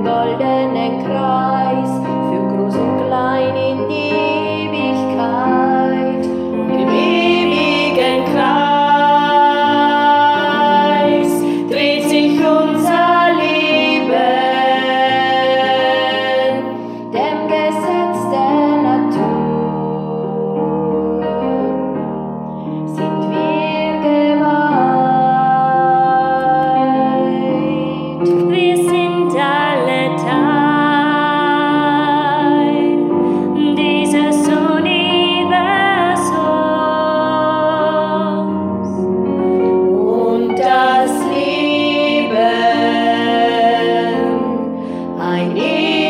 den goldenen Kreis, für groß und klein in die Ewigkeit. Und im ewigen Kreis dreht sich unser Leben, dem Gesetz der Natur sind wir geweiht. Wir sind alle Teil dieses Universums. Und das Leben ein